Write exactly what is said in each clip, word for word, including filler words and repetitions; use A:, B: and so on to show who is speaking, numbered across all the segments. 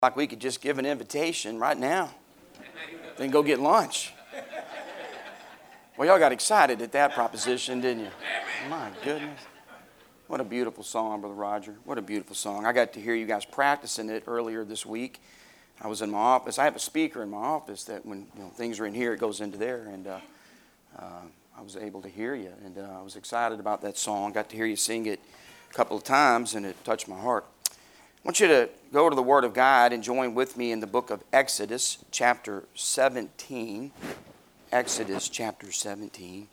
A: Like we could just give an invitation right now, then go get lunch. Well, y'all got excited at that proposition, didn't you? My goodness. What a beautiful song, Brother Roger. What a beautiful song. I got to hear you guys practicing it earlier this week. I was in my office. I have a speaker in my office that when you know, things are in here, it goes into there. And uh, uh, I was able to hear you. And uh, I was excited about that song. Got to hear you sing it a couple of times, and it touched my heart. I want you to go to the Word of God and join with me in the book of Exodus, chapter seventeen. Exodus, chapter seventeen.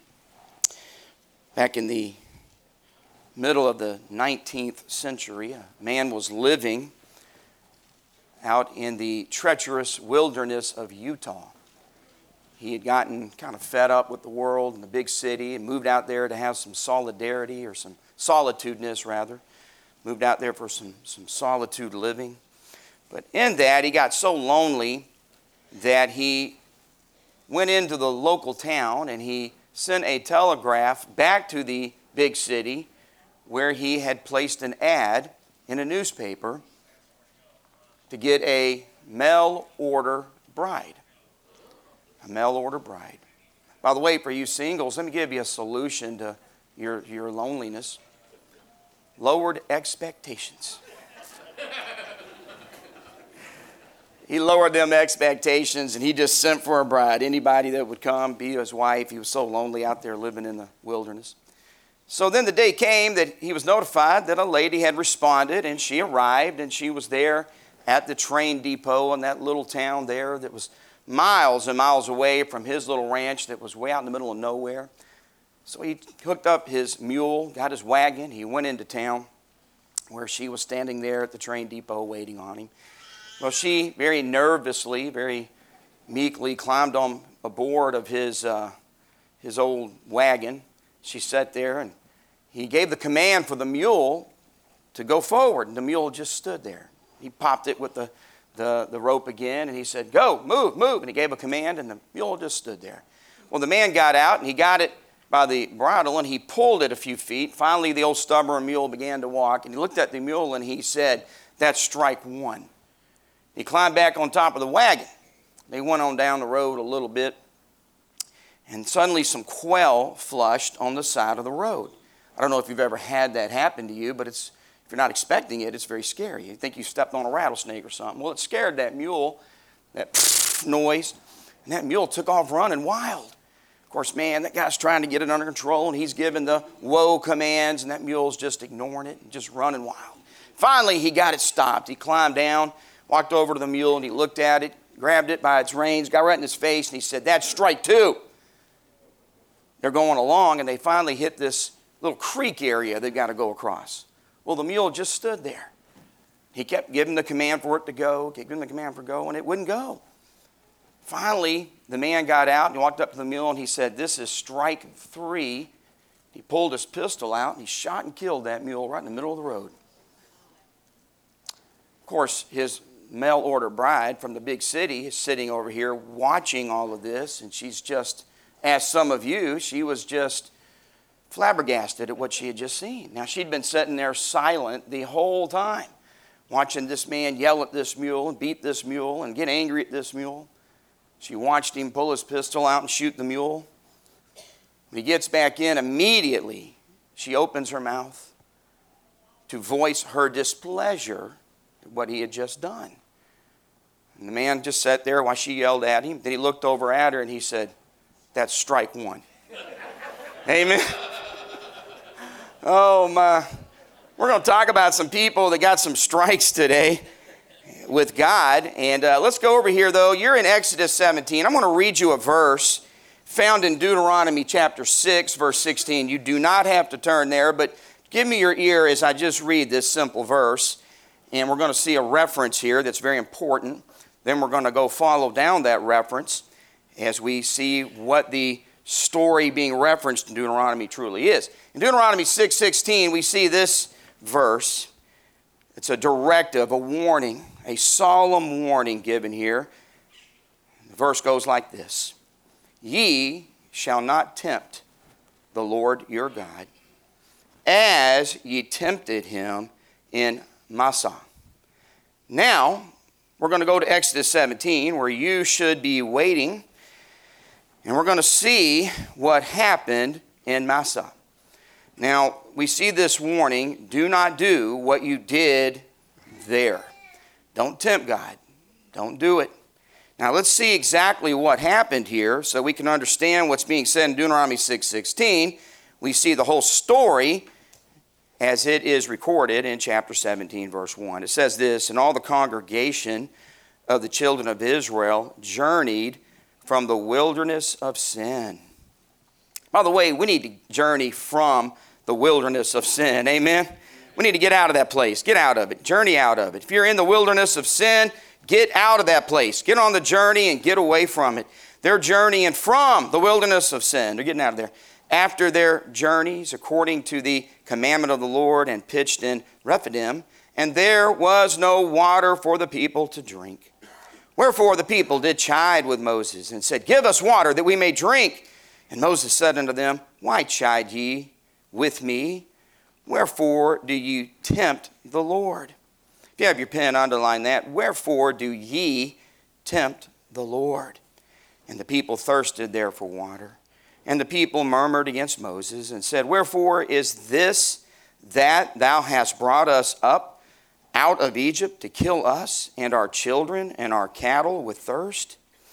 A: Back in the middle of the nineteenth century, a man was living out in the treacherous wilderness of Utah. He had gotten kind of fed up with the world and the big city and moved out there to have some solidarity, or some solitudeness rather. Moved out there for some, some solitude living. But in that, he got so lonely that he went into the local town and he sent a telegraph back to the big city where he had placed an ad in a newspaper to get a mail-order bride. A mail-order bride. By the way, for you singles, let me give you a solution to your, your loneliness. Lowered expectations. He lowered them expectations and he just sent for a bride. Anybody that would come, be his wife. He was so lonely out there living in the wilderness. So then the day came that he was notified that a lady had responded, and she arrived, and she was there at the train depot in that little town there that was miles and miles away from his little ranch that was way out in the middle of nowhere. So he hooked up his mule, got his wagon. He went into town where she was standing there at the train depot waiting on him. Well, she very nervously, very meekly climbed on aboard of his, uh, his old wagon. She sat there, and he gave the command for the mule to go forward, and the mule just stood there. He popped it with the, the, the rope again, and he said, "Go, move, move." And he gave a command, and the mule just stood there. Well, the man got out, and he got it by the bridle, and he pulled it a few feet. Finally, the old stubborn mule began to walk, and he looked at the mule, and he said, "That's strike one." He climbed back on top of the wagon. They went on down the road a little bit, and suddenly some quail flushed on the side of the road. I don't know if you've ever had that happen to you, but it's if you're not expecting it, it's very scary. You think you stepped on a rattlesnake or something. Well, it scared that mule, that noise, and that mule took off running wild. Of course, man, that guy's trying to get it under control, and he's giving the whoa commands, and that mule's just ignoring it and just running wild. Finally, he got it stopped. He climbed down, walked over to the mule, and he looked at it, grabbed it by its reins, got right in his face, and he said, "That's strike two." They're going along, and they finally hit this little creek area they've got to go across. Well, the mule just stood there. He kept giving the command for it to go, kept giving the command for it to go, and it wouldn't go. Finally, the man got out and he walked up to the mule and he said, "This is strike three." He pulled his pistol out and he shot and killed that mule right in the middle of the road. Of course, his mail-order bride from the big city is sitting over here watching all of this, and she's just, as some of you, she was just flabbergasted at what she had just seen. Now, she'd been sitting there silent the whole time, watching this man yell at this mule and beat this mule and get angry at this mule. She watched him pull his pistol out and shoot the mule. When he gets back in, immediately she opens her mouth to voice her displeasure at what he had just done. And the man just sat there while she yelled at him. Then he looked over at her and he said, "That's strike one." Amen. Oh, my. We're going to talk about some people that got some strikes today with God. And uh, let's go over here, though. You're in Exodus seventeen. I'm going to read you a verse found in Deuteronomy chapter six, verse sixteen. You do not have to turn there, but give me your ear as I just read this simple verse. And we're going to see a reference here that's very important. Then we're going to go follow down that reference as we see what the story being referenced in Deuteronomy truly is. In Deuteronomy six sixteen, we see this verse. It's a directive, a warning, a solemn warning given here. The verse goes like this: "Ye shall not tempt the Lord your God, as ye tempted him in Massah. Now We're going to go to Exodus seventeen, where you should be waiting, and we're going to see what happened in Massah. Now, we see this warning, do not do what you did there. Don't tempt God. Don't do it. Now, let's see exactly what happened here so we can understand what's being said in Deuteronomy six sixteen. We see the whole story as it is recorded in chapter seventeen, verse one. It says this, and all the congregation of the children of Israel journeyed from the wilderness of sin. By the way, we need to journey from the wilderness of sin. Amen? We need to get out of that place. Get out of it. Journey out of it. If you're in the wilderness of sin, get out of that place. Get on the journey and get away from it. They're journeying from the wilderness of sin. They're getting out of there. After their journeys, according to the commandment of the Lord, and pitched in Rephidim, and there was no water for the people to drink. Wherefore the people did chide with Moses, and said, give us water that we may drink. And Moses said unto them, why chide ye with me? Wherefore do ye tempt the Lord? If you have your pen, underline that. Wherefore do ye tempt the Lord? And the people thirsted there for water. And the people murmured against Moses and said, wherefore is this that thou hast brought us up out of Egypt to kill us and our children and our cattle with thirst?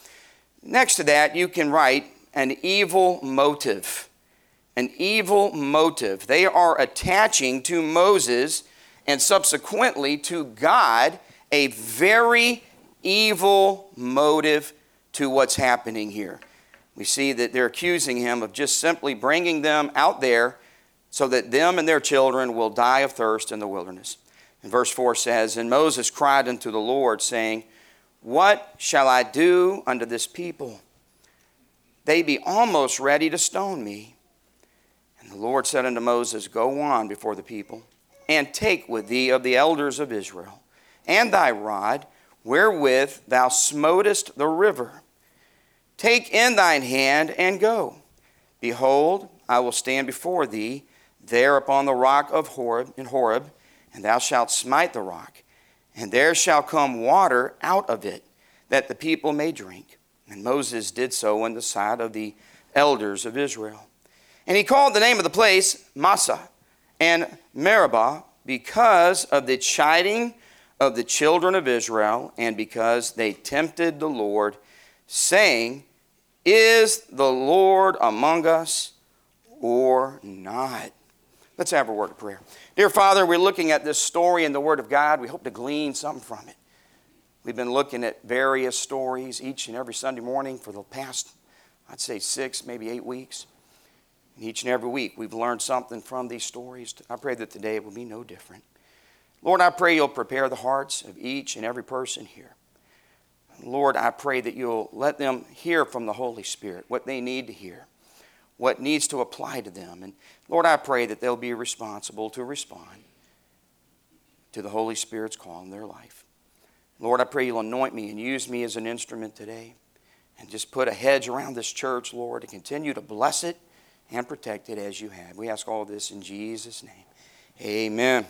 A: Next to that, you can write an evil motive. An evil motive. They are attaching to Moses and subsequently to God a very evil motive to what's happening here. We see that they're accusing him of just simply bringing them out there so that them and their children will die of thirst in the wilderness. And verse four says, and Moses cried unto the Lord, saying, what shall I do unto this people? They be almost ready to stone me. And the Lord said unto Moses, go on before the people, and take with thee of the elders of Israel, and thy rod, wherewith thou smotest the river. Take in thine hand and go. Behold, I will stand before thee there upon the rock of Horeb, in Horeb, and thou shalt smite the rock, and there shall come water out of it, that the people may drink. And Moses did so in the sight of the elders of Israel. And he called the name of the place Massah and Meribah, because of the chiding of the children of Israel, and because they tempted the Lord, saying, is the Lord among us or not? Let's have a word of prayer. Dear Father, we're looking at this story in the Word of God. We hope to glean something from it. We've been looking at various stories each and every Sunday morning for the past, I'd say six, maybe eight weeks. And each and every week we've learned something from these stories. I pray that today it will be no different. Lord, I pray you'll prepare the hearts of each and every person here. Lord, I pray that you'll let them hear from the Holy Spirit what they need to hear, what needs to apply to them. And Lord, I pray that they'll be responsible to respond to the Holy Spirit's call in their life. Lord, I pray you'll anoint me and use me as an instrument today, and just put a hedge around this church, Lord, to continue to bless it and protect it as you have. We ask all this in Jesus' name. Amen.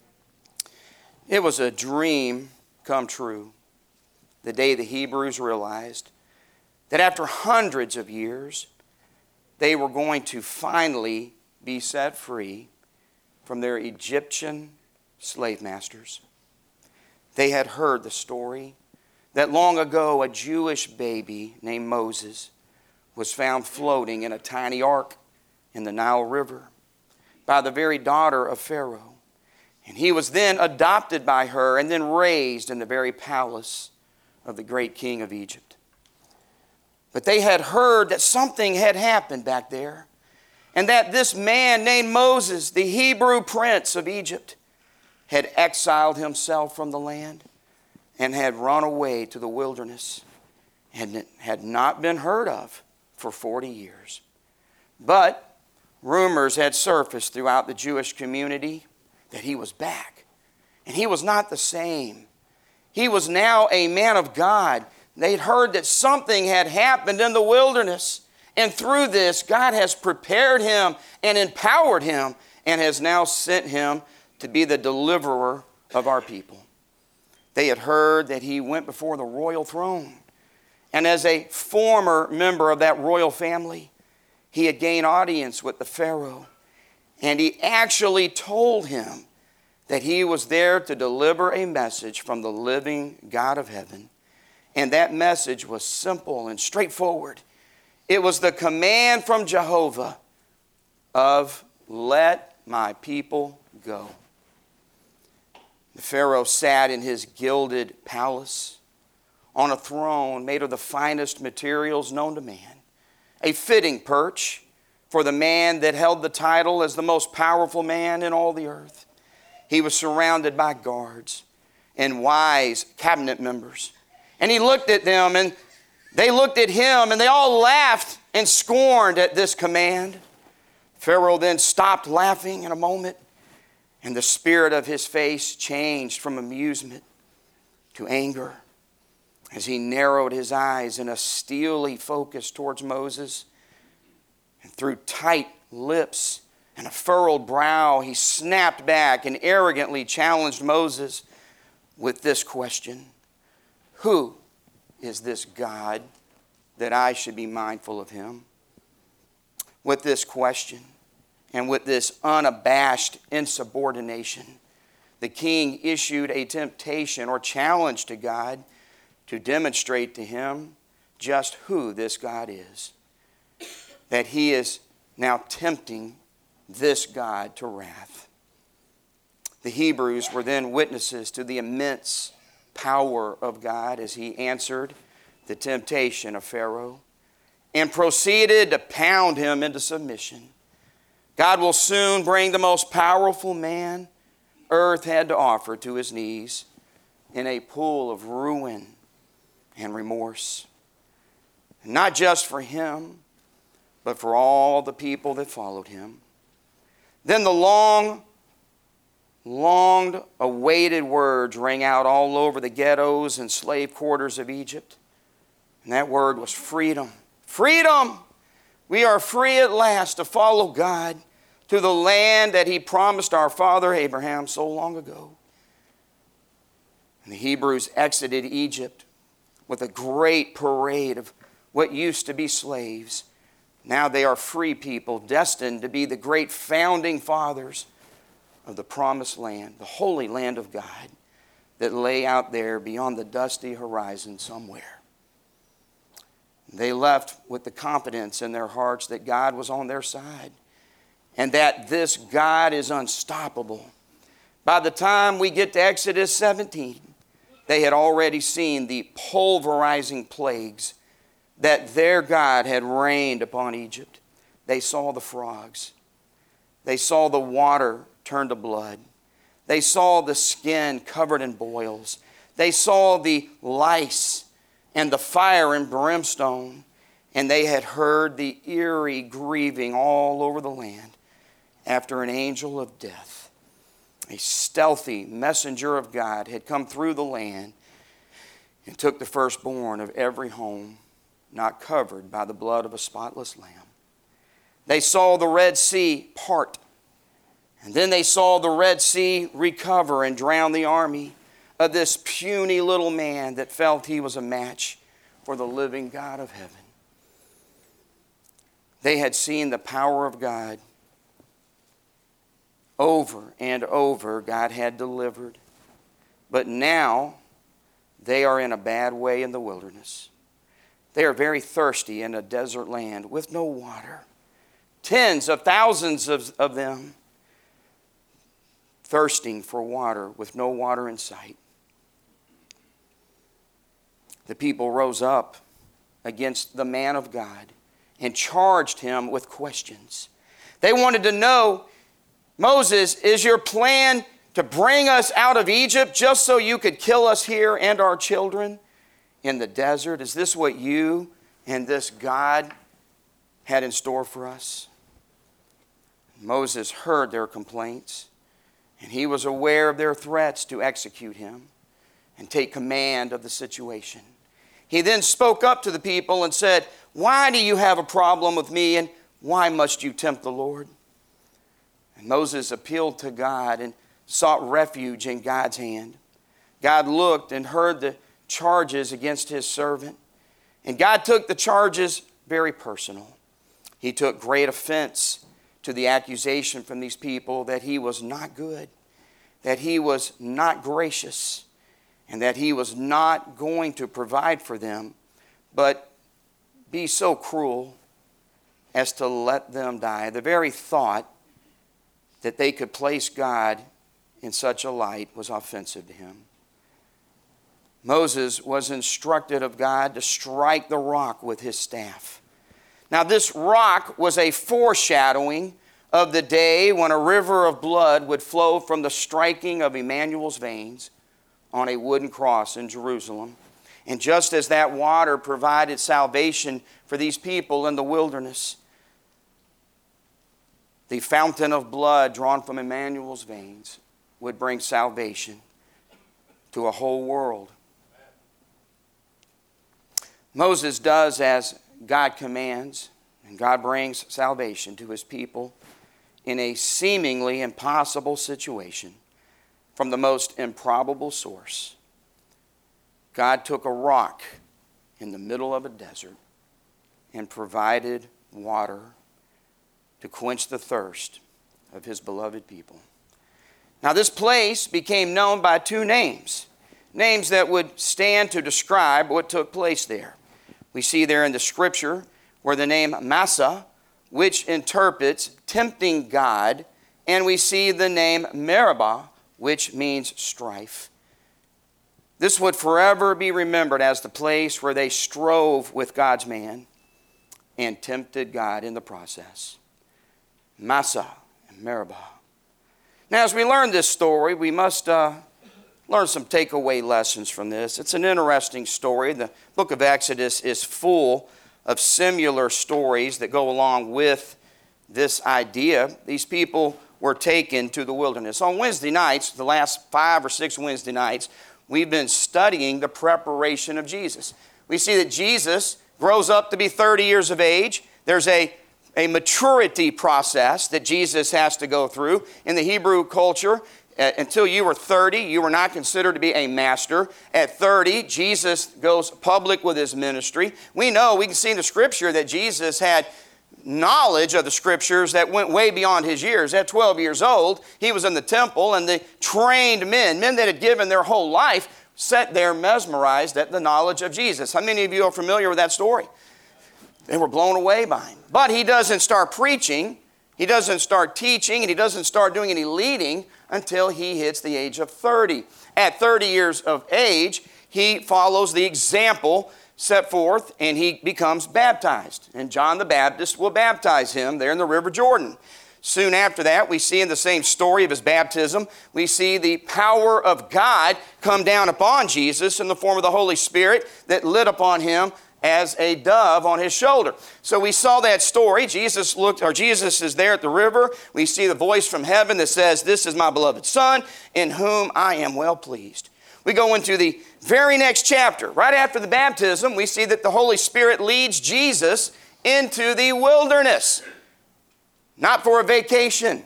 A: It was a dream come true the day the Hebrews realized that after hundreds of years, they were going to finally be set free from their Egyptian slave masters. They had heard the story that long ago a Jewish baby named Moses was found floating in a tiny ark in the Nile River by the very daughter of Pharaoh. And he was then adopted by her and then raised in the very palace of the great king of Egypt. But they had heard that something had happened back there, and that this man named Moses, the Hebrew prince of Egypt, had exiled himself from the land and had run away to the wilderness and had not been heard of for forty years. But rumors had surfaced throughout the Jewish community that he was back, and he was not the same. He was now a man of God. They'd heard that something had happened in the wilderness. And through this, God has prepared him and empowered him and has now sent him to be the deliverer of our people. They had heard that he went before the royal throne. And as a former member of that royal family, he had gained audience with the Pharaoh. And he actually told him that he was there to deliver a message from the living God of heaven. And that message was simple and straightforward. It was the command from Jehovah of, let my people go. The Pharaoh sat in his gilded palace on a throne made of the finest materials known to man, a fitting perch for the man that held the title as the most powerful man in all the earth. He was surrounded by guards and wise cabinet members. And he looked at them, and they looked at him, and they all laughed and scorned at this command. Pharaoh then stopped laughing in a moment, and the spirit of his face changed from amusement to anger as he narrowed his eyes in a steely focus towards Moses. And through tight lips and a furrowed brow, he snapped back and arrogantly challenged Moses with this question: who is this God that I should be mindful of him? With this question and with this unabashed insubordination, the king issued a temptation or challenge to God to demonstrate to him just who this God is. That he is now tempting this God to wrath. The Hebrews were then witnesses to the immense power of God as he answered the temptation of Pharaoh and proceeded to pound him into submission. God will soon bring the most powerful man earth had to offer to his knees in a pool of ruin and remorse. Not just for him, but for all the people that followed him. Then the long, long awaited words rang out all over the ghettos and slave quarters of Egypt. And that word was freedom. Freedom! We are free at last to follow God to the land that he promised our father Abraham so long ago. And the Hebrews exited Egypt with a great parade of what used to be slaves. Now they are free people destined to be the great founding fathers of the promised land, the holy land of God that lay out there beyond the dusty horizon somewhere. They left with the confidence in their hearts that God was on their side and that this God is unstoppable. By the time we get to Exodus seventeen, they had already seen the pulverizing plagues that their God had rained upon Egypt. They saw the frogs. They saw the water turn to blood. They saw the skin covered in boils. They saw the lice and the fire and brimstone. And they had heard the eerie grieving all over the land after an angel of death, a stealthy messenger of God, had come through the land and took the firstborn of every home not covered by the blood of a spotless lamb. They saw the Red Sea part, and then they saw the Red Sea recover and drown the army of this puny little man that felt he was a match for the living God of heaven. They had seen the power of God. Over and over, God had delivered. But now, they are in a bad way in the wilderness. They are very thirsty in a desert land with no water. Tens of thousands of, of them thirsting for water with no water in sight. The people rose up against the man of God and charged him with questions. They wanted to know, Moses, is your plan to bring us out of Egypt just so you could kill us here and our children in the desert? Is this what you and this God had in store for us? Moses heard their complaints, and he was aware of their threats to execute him and take command of the situation. He then spoke up to the people and said, "Why do you have a problem with me, and why must you tempt the Lord?" And Moses appealed to God and sought refuge in God's hand. God looked and heard the charges against his servant. And God took the charges very personal. He took great offense to the accusation from these people that he was not good, that he was not gracious, and that he was not going to provide for them, but be so cruel as to let them die. The very thought that they could place God in such a light was offensive to him. Moses was instructed of God to strike the rock with his staff. Now, this rock was a foreshadowing of the day when a river of blood would flow from the striking of Emmanuel's veins on a wooden cross in Jerusalem. And just as that water provided salvation for these people in the wilderness, the fountain of blood drawn from Emmanuel's veins would bring salvation to a whole world. Moses does as God commands, and God brings salvation to his people in a seemingly impossible situation from the most improbable source. God took a rock in the middle of a desert and provided water to quench the thirst of his beloved people. Now, this place became known by two names, names that would stand to describe what took place there. We see there in the scripture where the name Massah, which interprets tempting God, and we see the name Meribah, which means strife. This would forever be remembered as the place where they strove with God's man and tempted God in the process. Massah and Meribah. Now, as we learn this story, we must uh, learn some takeaway lessons from this. It's an interesting story. The book of Exodus is full of similar stories that go along with this idea. These people were taken to the wilderness. On Wednesday nights, the last five or six Wednesday nights, we've been studying the preparation of Jesus. We see that Jesus grows up to be thirty years of age. There's a, a maturity process that Jesus has to go through. In the Hebrew culture, uh, until you were thirty, you were not considered to be a master. At thirty, Jesus goes public with his ministry. We know, we can see in the scripture that Jesus had knowledge of the scriptures that went way beyond his years. At twelve years old, he was in the temple, and the trained men, men that had given their whole life, sat there mesmerized at the knowledge of Jesus. How many of you are familiar with that story? They were blown away by him. But he doesn't start preaching, he doesn't start teaching, and he doesn't start doing any leading until he hits the age of thirty. At thirty years of age, he follows the example set forth, and he becomes baptized. And John the Baptist will baptize him there in the River Jordan. Soon after that, we see in the same story of his baptism, we see the power of God come down upon Jesus in the form of the Holy Spirit that lit upon him as a dove on his shoulder. So we saw that story. Jesus looked, or Jesus is there at the river. We see the voice from heaven that says, "This is my beloved Son, in whom I am well pleased." We go into the very next chapter. Right after the baptism, we see that the Holy Spirit leads Jesus into the wilderness. Not for a vacation,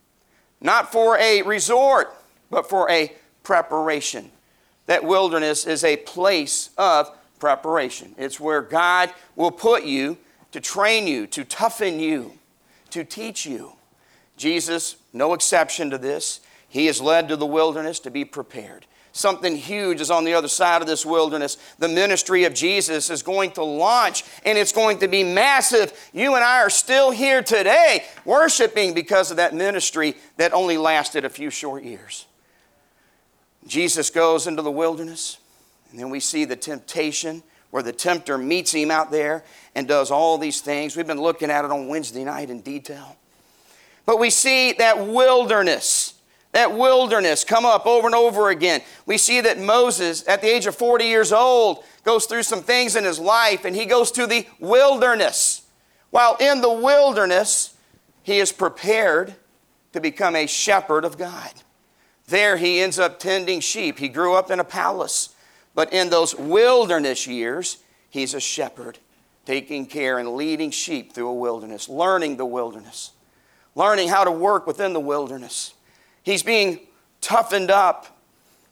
A: not for a resort, but for a preparation. That wilderness is a place of preparation. It's where God will put you to train you, to toughen you, to teach you. Jesus, no exception to this. He is led to the wilderness to be prepared. Something huge is on the other side of this wilderness. The ministry of Jesus is going to launch, and it's going to be massive. You and I are still here today worshiping because of that ministry that only lasted a few short years. Jesus goes into the wilderness, and then we see the temptation where the tempter meets him out there and does all these things. We've been looking at it on Wednesday night in detail. But we see that wilderness That wilderness come up over and over again. We see that Moses, at the age of forty years old, goes through some things in his life, and he goes to the wilderness. While in the wilderness, he is prepared to become a shepherd of God. There he ends up tending sheep. He grew up in a palace. But in those wilderness years, he's a shepherd, taking care and leading sheep through a wilderness, learning the wilderness, learning how to work within the wilderness. He's being toughened up.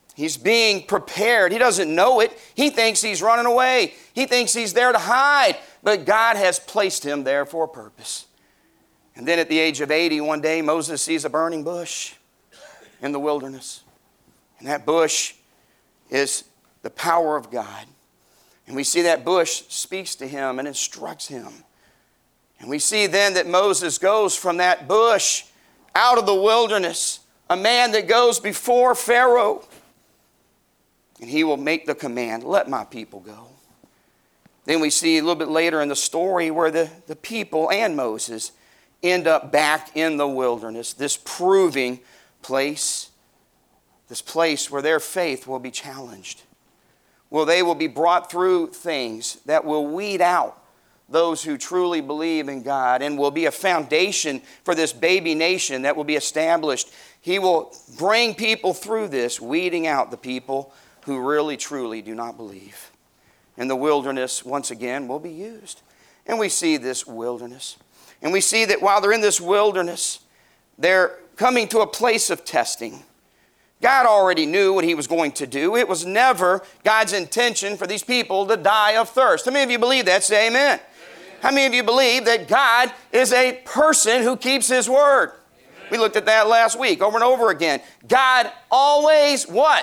A: He's being prepared. He doesn't know it. He thinks he's running away. He thinks he's there to hide. But God has placed him there for a purpose. And then at the age of eighty, one day, Moses sees a burning bush in the wilderness. And that bush is the power of God. And we see that bush speaks to him and instructs him. And we see then that Moses goes from that bush out of the wilderness, a man that goes before Pharaoh. And he will make the command, let my people go. Then we see a little bit later in the story where the, the people and Moses end up back in the wilderness, this proving place, this place where their faith will be challenged. Well, they will be brought through things that will weed out those who truly believe in God and will be a foundation for this baby nation that will be established. He will bring people through this, weeding out the people who really, truly do not believe. And the wilderness, once again, will be used. And we see this wilderness. And we see that while they're in this wilderness, they're coming to a place of testing. God already knew what he was going to do. It was never God's intention for these people to die of thirst. How many of you believe that? Say amen. Amen. How many of you believe that God is a person who keeps his word? Amen. We looked at that last week over and over again. God always what?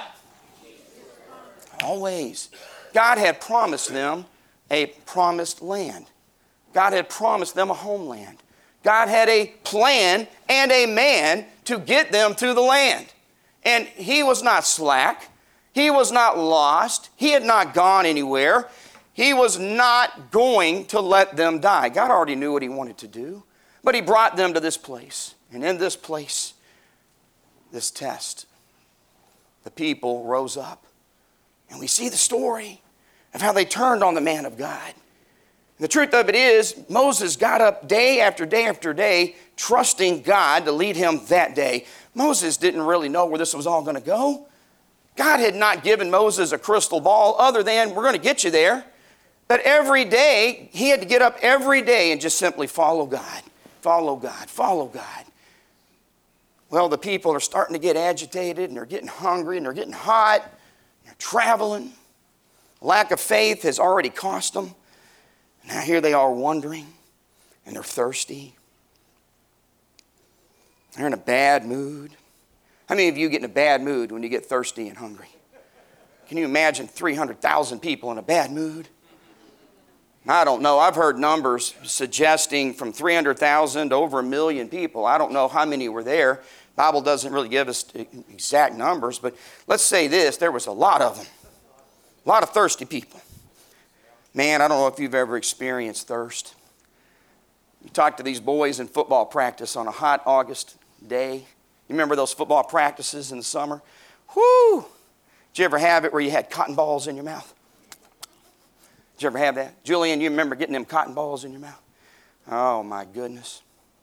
A: Always. God had promised them a promised land. God had promised them a homeland. God had a plan and a man to get them to the land. And he was not slack. He was not lost. He had not gone anywhere. He was not going to let them die. God already knew what he wanted to do. But he brought them to this place. And in this place, this test, the people rose up. And we see the story of how they turned on the man of God. And the truth of it is, Moses got up day after day after day, trusting God to lead him that day. Moses didn't really know where this was all going to go. God had not given Moses a crystal ball other than, we're going to get you there. But every day, he had to get up every day and just simply follow God, follow God, follow God. Well, the people are starting to get agitated, and they're getting hungry, and they're getting hot. They're traveling. Lack of faith has already cost them. Now here they are wandering, and they're thirsty. They're in a bad mood. How many of you get in a bad mood when you get thirsty and hungry? Can you imagine three hundred thousand people in a bad mood? I don't know. I've heard numbers suggesting from three hundred thousand to over a million people. I don't know how many were there. The Bible doesn't really give us exact numbers, but let's say this, there was a lot of them. A lot of thirsty people. Man, I don't know if you've ever experienced thirst. You talk to these boys in football practice on a hot August day. You remember those football practices in the summer? Whoo! Did you ever have it where you had cotton balls in your mouth? Did you ever have that? Julian, you remember getting them cotton balls in your mouth? Oh, my goodness.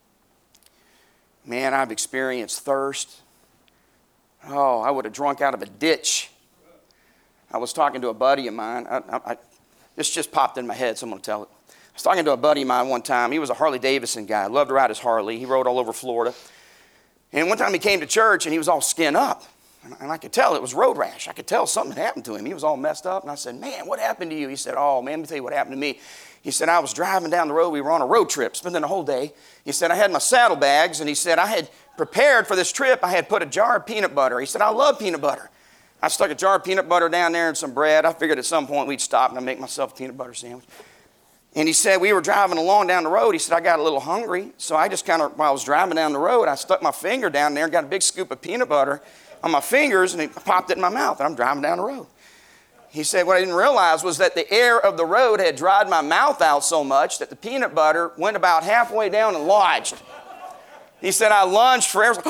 A: Man, I've experienced thirst. Oh, I would have drunk out of a ditch. I was talking to a buddy of mine. I, I, I, this just popped in my head, so I'm going to tell it. I was talking to a buddy of mine one time. He was a Harley Davidson guy. Loved to ride his Harley. He rode all over Florida. And one time he came to church, and he was all skinned up. And I could tell it was road rash. I could tell something had happened to him. He was all messed up. And I said, man, what happened to you? He said, oh, man, let me tell you what happened to me. He said, I was driving down the road. We were on a road trip, spending the whole day. He said, I had my saddlebags. And he said, I had prepared for this trip. I had put a jar of peanut butter. He said, I love peanut butter. I stuck a jar of peanut butter down there and some bread. I figured at some point we'd stop and I'd make myself a peanut butter sandwich. And he said, we were driving along down the road. He said, I got a little hungry. So I just kind of, while I was driving down the road, I stuck my finger down there and got a big scoop of peanut butter on my fingers, and it popped it in my mouth, and I'm driving down the road. He said, what I didn't realize was that the air of the road had dried my mouth out so much that the peanut butter went about halfway down and lodged. He said, I lunged for air.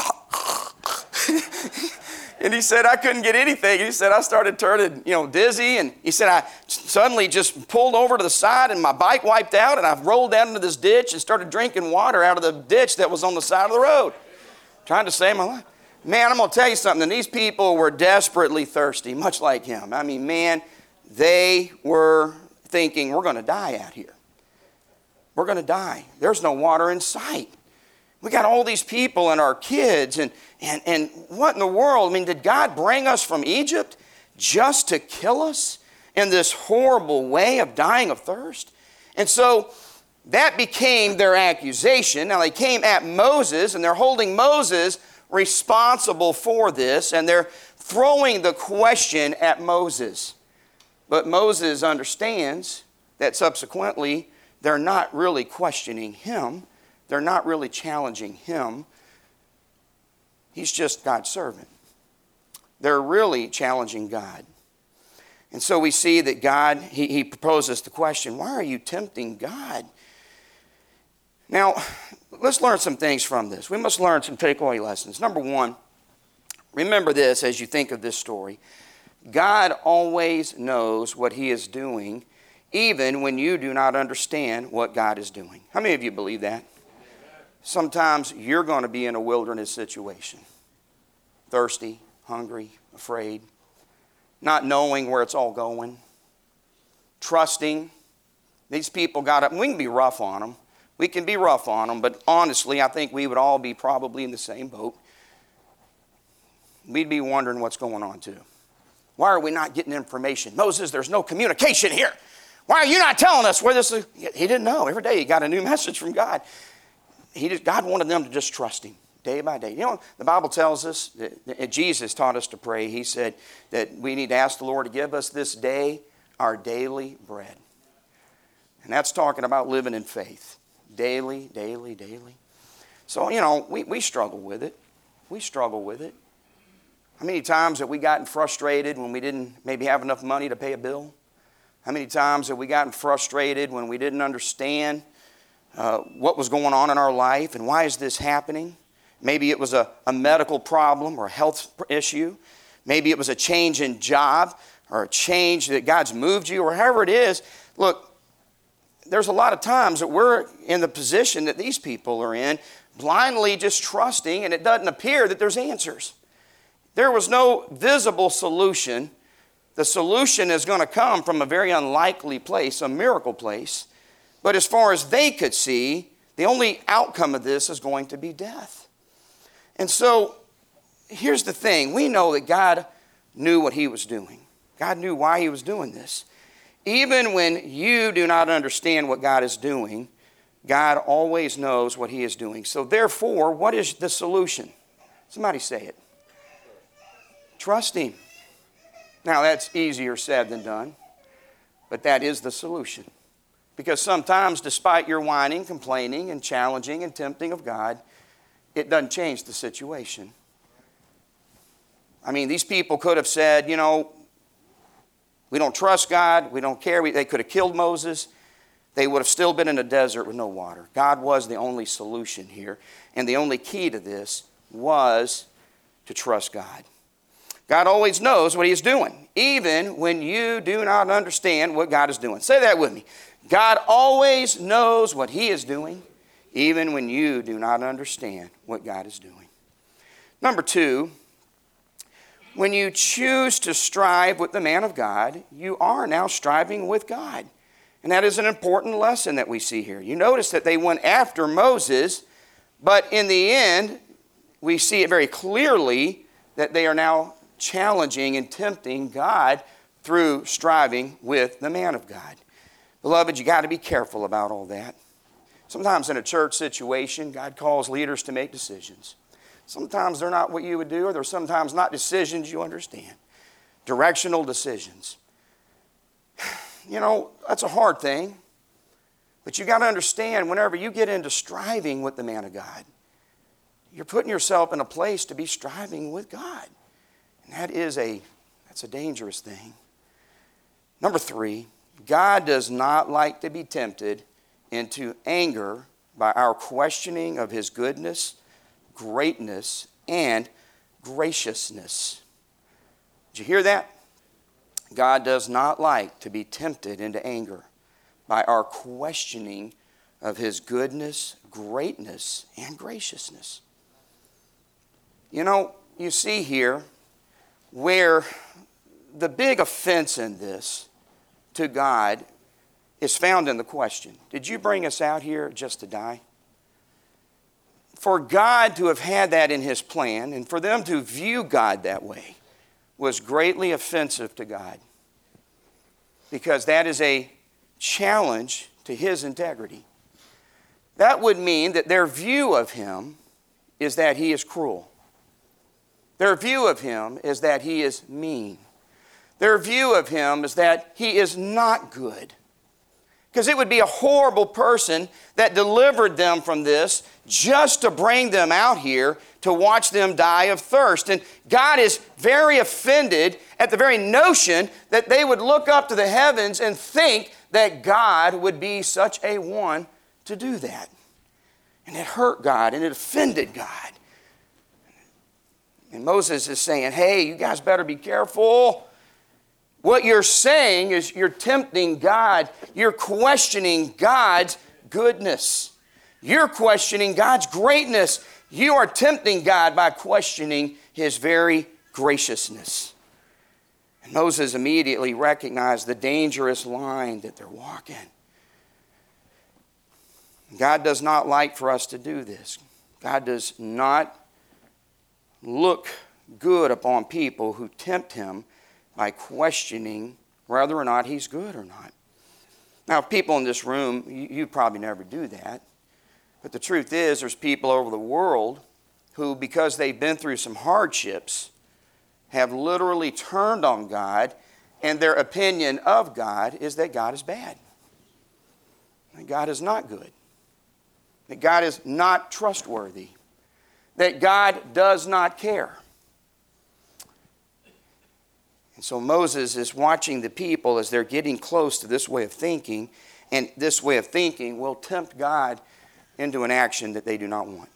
A: And he said, I couldn't get anything. He said, I started turning, you know, dizzy. And he said, I suddenly just pulled over to the side and my bike wiped out and I rolled down into this ditch and started drinking water out of the ditch that was on the side of the road, trying to save my life. Man, I'm going to tell you something. These people were desperately thirsty, much like him. I mean, man, they were thinking, we're going to die out here. We're going to die. There's no water in sight. We got all these people and our kids, and, and, and what in the world? I mean, did God bring us from Egypt just to kill us in this horrible way of dying of thirst? And so that became their accusation. Now they came at Moses, and they're holding Moses responsible for this, and they're throwing the question at Moses. But Moses understands that subsequently they're not really questioning him. They're not really challenging him. He's just God's servant. They're really challenging God. And so we see that God, he, he proposes the question, why are you tempting God? Now, let's learn some things from this. We must learn some takeaway lessons. Number one, remember this as you think of this story. God always knows what he is doing, even when you do not understand what God is doing. How many of you believe that? Sometimes you're going to be in a wilderness situation. Thirsty, hungry, afraid, not knowing where it's all going, trusting. These people got up, and we can be rough on them. We can be rough on them, but honestly, I think we would all be probably in the same boat. We'd be wondering what's going on too. Why are we not getting information? Moses, there's no communication here. Why are you not telling us where this is? He didn't know. Every day he got a new message from God. He just, God wanted them to just trust him day by day. You know, the Bible tells us, that, that Jesus taught us to pray. He said that we need to ask the Lord to give us this day our daily bread. And that's talking about living in faith. Daily, daily, daily. So, you know, we, we struggle with it. We struggle with it. How many times have we gotten frustrated when we didn't maybe have enough money to pay a bill? How many times have we gotten frustrated when we didn't understand uh, what was going on in our life and why is this happening? Maybe it was a, a medical problem or a health issue. Maybe it was a change in job or a change that God's moved you or however it is. Look, there's a lot of times that we're in the position that these people are in, blindly just trusting, and it doesn't appear that there's answers. There was no visible solution. The solution is going to come from a very unlikely place, a miracle place. But as far as they could see, the only outcome of this is going to be death. And so, here's the thing. We know that God knew what he was doing. God knew why he was doing this. Even when you do not understand what God is doing, God always knows what he is doing. So therefore, what is the solution? Somebody say it. Trust him. Now that's easier said than done, but that is the solution. Because sometimes despite your whining, complaining, and challenging and tempting of God, it doesn't change the situation. I mean, these people could have said, you know, we don't trust God. We don't care. We, they could have killed Moses. They would have still been in a desert with no water. God was the only solution here. And the only key to this was to trust God. God always knows what he is doing, even when you do not understand what God is doing. Say that with me. God always knows what he is doing, even when you do not understand what God is doing. Number two, when you choose to strive with the man of God, you are now striving with God. And that is an important lesson that we see here. You notice that they went after Moses, but in the end, we see it very clearly that they are now challenging and tempting God through striving with the man of God. Beloved, you got to be careful about all that. Sometimes in a church situation, God calls leaders to make decisions. Sometimes they're not what you would do, or they're sometimes not decisions you understand. Directional decisions. You know, that's a hard thing. But you got to understand, whenever you get into striving with the man of God, you're putting yourself in a place to be striving with God. And that is a, that's a dangerous thing. Number three, God does not like to be tempted into anger by our questioning of his goodness, greatness, and graciousness. Did you hear that? God does not like to be tempted into anger by our questioning of his goodness, greatness, and graciousness. You know, you see here where the big offense in this to God is found in the question. Did you bring us out here just to die? for God to have had that in his plan and for them to view God that way was greatly offensive to God, because that is a challenge to his integrity. That would mean that their view of him is that he is cruel. Their view of him is that he is mean. Their view of him is that he is not good. Because it would be a horrible person that delivered them from this just to bring them out here to watch them die of thirst. And God is very offended at the very notion that they would look up to the heavens and think that God would be such a one to do that. And it hurt God and it offended God. And Moses is saying, hey, you guys better be careful. What you're saying is you're tempting God. You're questioning God's goodness. You're questioning God's greatness. You are tempting God by questioning his very graciousness. And Moses immediately recognized the dangerous line that they're walking. God does not like for us to do this. God does not look good upon people who tempt him by questioning whether or not he's good or not. Now, people in this room, you, you probably never do that. But the truth is, there's people over the world who, because they've been through some hardships, have literally turned on God, and their opinion of God is that God is bad. That God is not good. That God is not trustworthy. That God does not care. And so Moses is watching the people as they're getting close to this way of thinking, and this way of thinking will tempt God into an action that they do not want.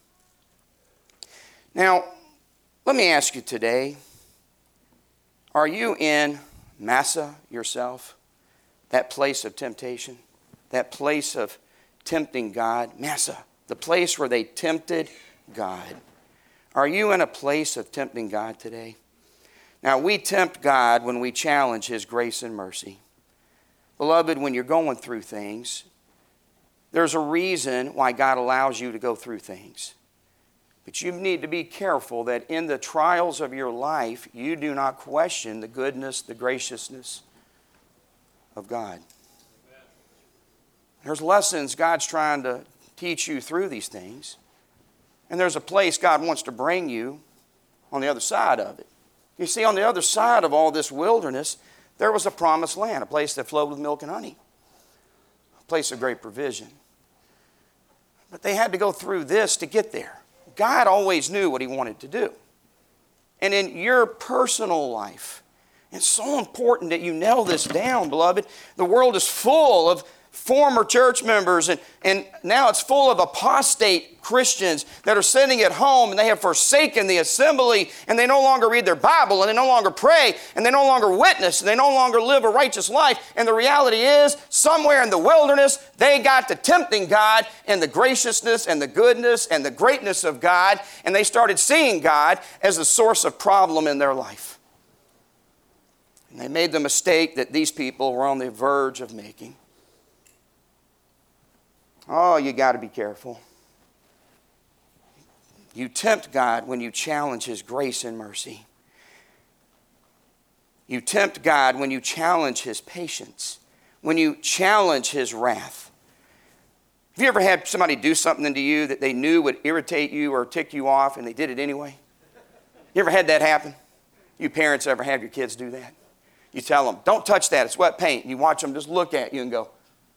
A: Now, let me ask you today, are you in Massah yourself? That place of temptation? That place of tempting God? Massah, the place where they tempted God. Are you in a place of tempting God today? Now, we tempt God when we challenge his grace and mercy. Beloved, when you're going through things, there's a reason why God allows you to go through things. But you need to be careful that in the trials of your life, you do not question the goodness, the graciousness of God. There's lessons God's trying to teach you through these things. And there's a place God wants to bring you on the other side of it. You see, on the other side of all this wilderness, there was a promised land, a place that flowed with milk and honey, a place of great provision. But they had to go through this to get there. God always knew what he wanted to do. And in your personal life, it's so important that you nail this down, beloved. The world is full of former church members, and, and now it's full of apostate Christians that are sitting at home and they have forsaken the assembly, and they no longer read their Bible, and they no longer pray, and they no longer witness, and they no longer live a righteous life. And the reality is, somewhere in the wilderness, they got to tempting God and the graciousness and the goodness and the greatness of God, and they started seeing God as the source of problem in their life. And they made the mistake that these people were on the verge of making. Oh, you got to be careful. You tempt God when you challenge his grace and mercy. You tempt God when you challenge his patience, when you challenge his wrath. Have you ever had somebody do something to you that they knew would irritate you or tick you off, and they did it anyway? You ever had that happen? You parents ever have your kids do that? You tell them, don't touch that, it's wet paint. You watch them just look at you and go.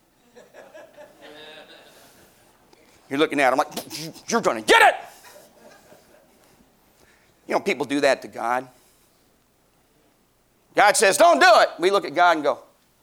A: You're looking at them like, you're going to get it. You know, people do that to God. God says, don't do it. We look at God and go.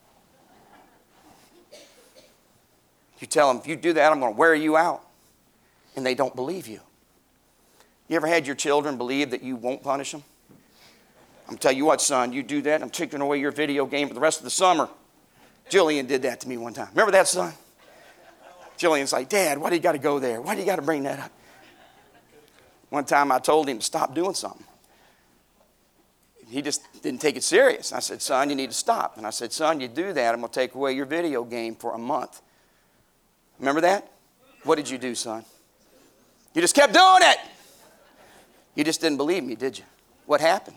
A: You tell them, if you do that, I'm going to wear you out. And they don't believe you. You ever had your children believe that you won't punish them? I'm telling you what, son, you do that, I'm taking away your video game for the rest of the summer. Jillian did that to me one time. Remember that, son? Jillian's like, Dad, why do you got to go there? Why do you got to bring that up? One time I told him to stop doing something. He just didn't take it serious. I said, son, you need to stop. And I said, son, you do that, I'm going to take away your video game for a month. Remember that? What did you do, son? You just kept doing it. You just didn't believe me, did you? What happened?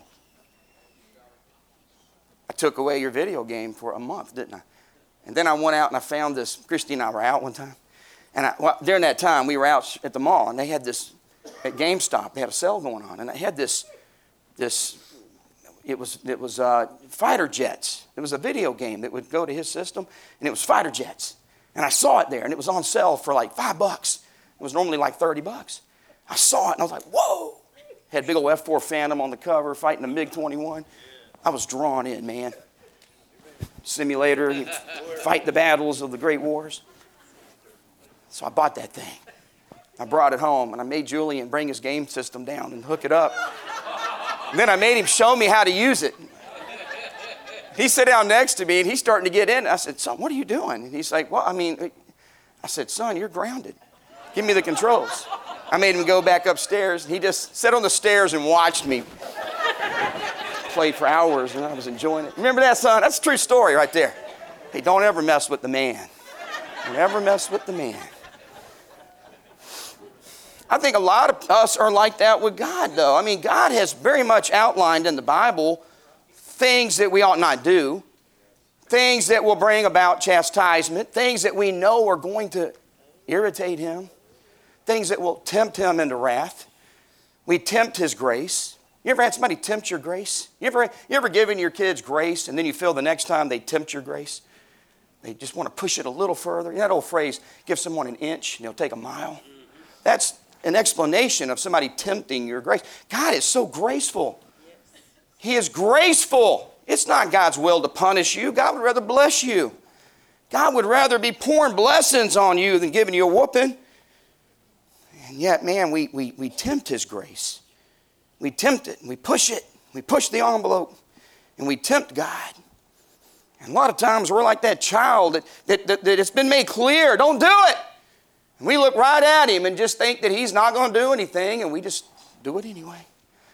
A: I took away your video game for a month, didn't I? And then I went out and I found this. Christy and I were out one time. And I, well, during that time, we were out at the mall, and they had this, at GameStop, they had a sale going on. And they had this, this it was, it was uh, fighter jets. It was a video game that would go to his system, and it was fighter jets. And I saw it there, and it was on sale for like five bucks. It was normally like thirty bucks. I saw it, and I was like, whoa. Had a big old F four Phantom on the cover, fighting a MiG twenty-one. I was drawn in, man. Simulator, you fight the battles of the great wars. So I bought that thing. I brought it home, and I made Julian bring his game system down and hook it up. And then I made him show me how to use it. He sat down next to me, and he's starting to get in. I said, son, what are you doing? And he's like, well, I mean, I said, son, you're grounded. Give me the controls. I made him go back upstairs. He just sat on the stairs and watched me play for hours, and I was enjoying it. Remember that, son? That's a true story right there. Hey, don't ever mess with the man. Don't ever mess with the man. I think a lot of us are like that with God, though. I mean, God has very much outlined in the Bible things that we ought not do, things that will bring about chastisement, things that we know are going to irritate him, things that will tempt him into wrath. We tempt his grace. You ever had somebody tempt your grace? You ever, you ever given your kids grace and then you feel the next time they tempt your grace? They just want to push it a little further. You know that old phrase, give someone an inch and they'll take a mile? That's an explanation of somebody tempting your grace. God is so graceful. He is graceful. It's not God's will to punish you. God would rather bless you. God would rather be pouring blessings on you than giving you a whooping. And yet, man, we, we, we tempt his grace. We tempt it. We push it. We push the envelope. And we tempt God. And a lot of times we're like that child that, that, that, that it's been made clear, don't do it. And we look right at him and just think that he's not going to do anything, and we just do it anyway.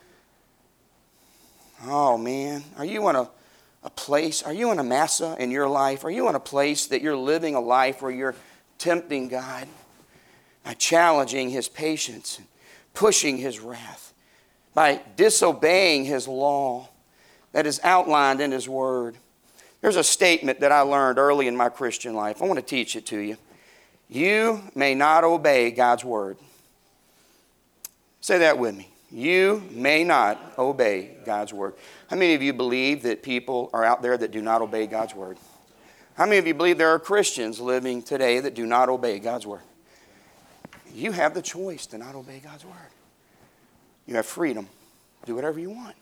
A: Oh, man. Are you in a, a place, are you in a massa in your life? Are you in a place that you're living a life where you're tempting God by challenging his patience and pushing his wrath, by disobeying his law that is outlined in his word? There's a statement that I learned early in my Christian life. I want to teach it to you. You may not obey God's word. Say that with me. You may not obey God's word. How many of you believe that people are out there that do not obey God's word? How many of you believe there are Christians living today that do not obey God's word? You have the choice to not obey God's word. You have freedom. Do whatever you want.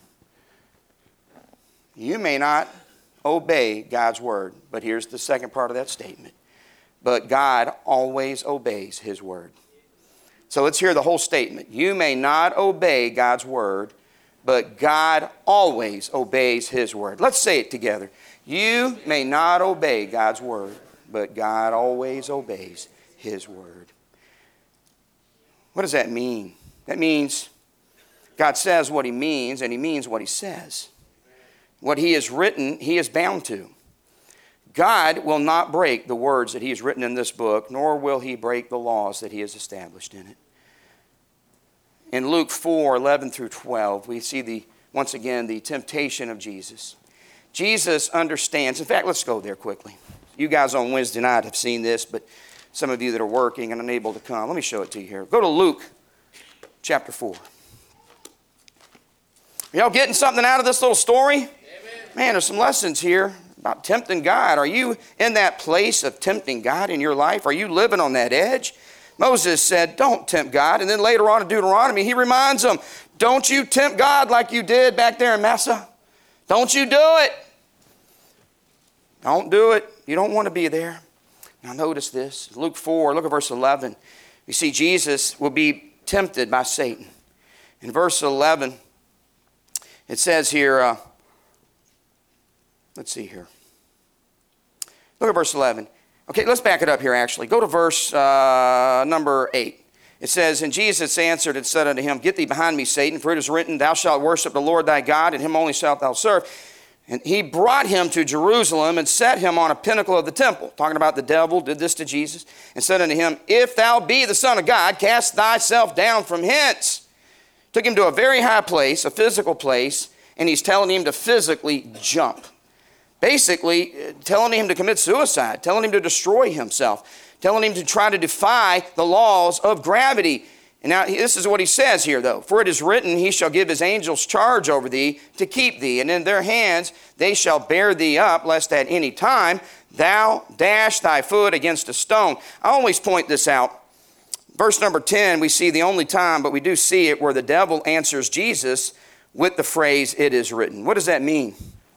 A: You may not obey God's word, but here's the second part of that statement. But God always obeys his word. So let's hear the whole statement. You may not obey God's word, but God always obeys his word. Let's say it together. You may not obey God's word, but God always obeys his word. What does that mean? That means God says what he means, and he means what he says. What he has written, he is bound to. God will not break the words that he has written in this book, nor will he break the laws that he has established in it. In Luke four, eleven through twelve, we see the once again the temptation of Jesus. Jesus understands. In fact, let's go there quickly. You guys on Wednesday night have seen this, but some of you that are working and unable to come, let me show it to you here. Go to Luke chapter four. Are y'all getting something out of this little story? Amen. Man, there's some lessons here about tempting God. Are you in that place of tempting God in your life? Are you living on that edge? Moses said, don't tempt God. And then later on in Deuteronomy, he reminds them, don't you tempt God like you did back there in Massa. Don't you do it. Don't do it. You don't want to be there. Now notice this. Luke four, look at verse eleven. You see Jesus will be tempted by Satan. In verse eleven, it says here, uh, let's see here. Look at verse eleven. Okay, let's back it up here actually. Go to verse uh, number eight. It says, and Jesus answered and said unto him, get thee behind me, Satan, for it is written, thou shalt worship the Lord thy God, and him only shalt thou serve. And he brought him to Jerusalem and set him on a pinnacle of the temple. Talking about the devil did this to Jesus. And said unto him, if thou be the Son of God, cast thyself down from hence. Took him to a very high place, a physical place, and he's telling him to physically jump. Basically, telling him to commit suicide, telling him to destroy himself, telling him to try to defy the laws of gravity. And now this is what he says here, though. For it is written, he shall give his angels charge over thee to keep thee, and in their hands they shall bear thee up, lest at any time thou dash thy foot against a stone. I always point this out. Verse number ten, we see the only time, but we do see it, where the devil answers Jesus with the phrase, it is written. What does that mean?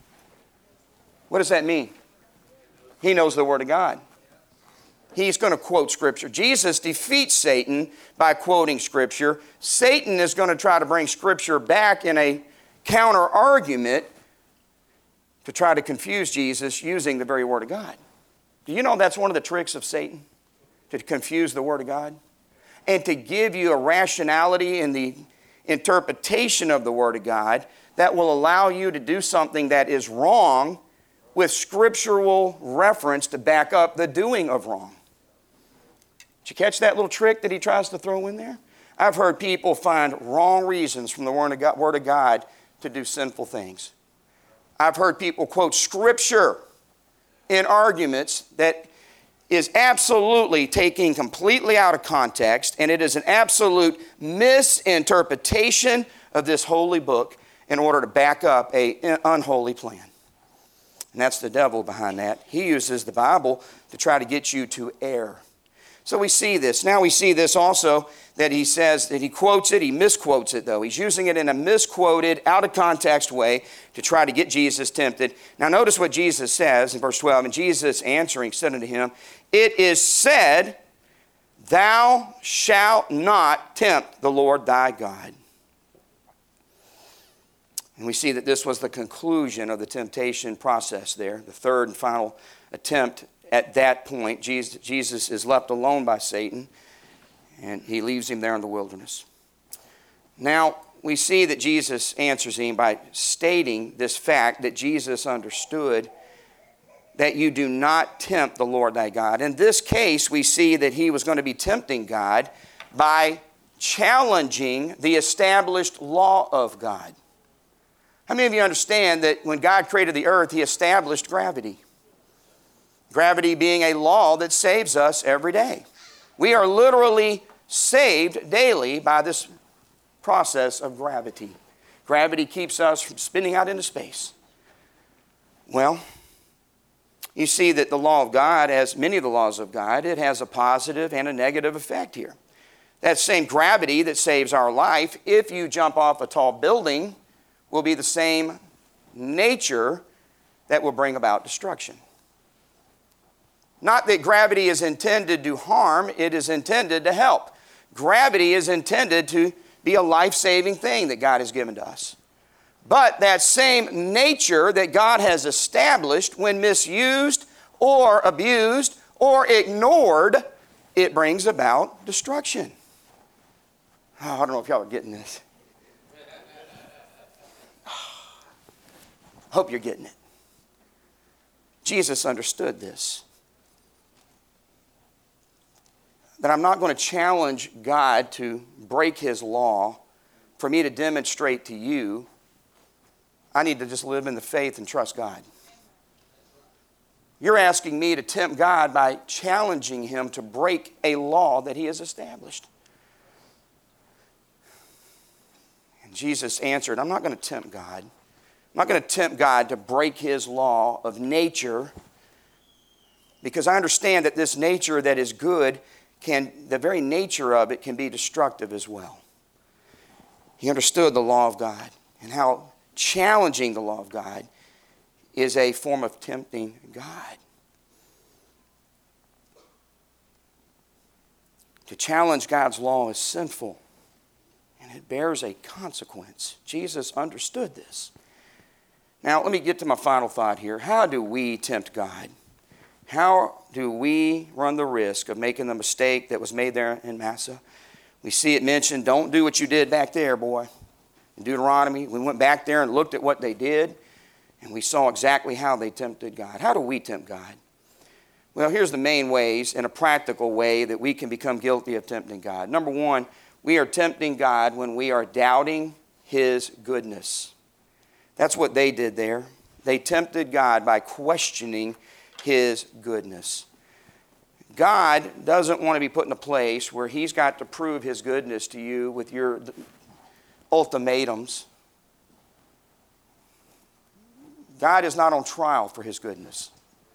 A: What does that mean? He knows the Word of God. He's going to quote Scripture. Jesus defeats Satan by quoting Scripture. Satan is going to try to bring Scripture back in a counter-argument to try to confuse Jesus using the very Word of God. Do you know that's one of the tricks of Satan? To confuse the Word of God? And to give you a rationality in the interpretation of the Word of God that will allow you to do something that is wrong with scriptural reference to back up the doing of wrong. Did you catch that little trick that he tries to throw in there? I've heard people find wrong reasons from the Word of God, Word of God to do sinful things. I've heard people quote Scripture in arguments that is absolutely taken completely out of context, and it is an absolute misinterpretation of this holy book in order to back up an unholy plan. And that's the devil behind that. He uses the Bible to try to get you to err. So we see this. Now we see this also, that he says that he quotes it, he misquotes it though. He's using it in a misquoted, out of context way to try to get Jesus tempted. Now notice what Jesus says in verse twelve. And Jesus answering said unto him, it is said, thou shalt not tempt the Lord thy God. And we see that this was the conclusion of the temptation process there, the third and final attempt. At that point, Jesus, Jesus is left alone by Satan, and he leaves him there in the wilderness. Now, we see that Jesus answers him by stating this fact that Jesus understood that you do not tempt the Lord thy God. In this case, we see that he was going to be tempting God by challenging the established law of God. How many of you understand that when God created the earth, he established gravity? Gravity being a law that saves us every day. We are literally saved daily by this process of gravity. Gravity keeps us from spinning out into space. Well, you see that the law of God, as many of the laws of God, it has a positive and a negative effect here. That same gravity that saves our life, if you jump off a tall building, will be the same nature that will bring about destruction. Not that gravity is intended to harm, it is intended to help. Gravity is intended to be a life-saving thing that God has given to us. But that same nature that God has established, when misused or abused or ignored, it brings about destruction. Oh, I don't know if y'all are getting this. Hope you're getting it. Jesus understood this. That I'm not going to challenge God to break his law for me to demonstrate to you. I need to just live in the faith and trust God. You're asking me to tempt God by challenging him to break a law that he has established. And Jesus answered, I'm not going to tempt God. I'm not going to tempt God to break his law of nature, because I understand that this nature that is good can, the very nature of it can be destructive as well. He understood the law of God and how challenging the law of God is a form of tempting God. To challenge God's law is sinful, and it bears a consequence. Jesus understood this. Now, let me get to my final thought here. How do we tempt God? How do we run the risk of making the mistake that was made there in Massa? We see it mentioned, don't do what you did back there, boy. In Deuteronomy, we went back there and looked at what they did, And we saw exactly how they tempted God. How do we tempt God? Well, here's the main ways in a practical way that we can become guilty of tempting God. Number one, we are tempting God when we are doubting His goodness. That's what they did there. They tempted God by questioning His goodness. God doesn't want to be put in a place where He's got to prove His goodness to you with your ultimatums. God is not on trial for His goodness.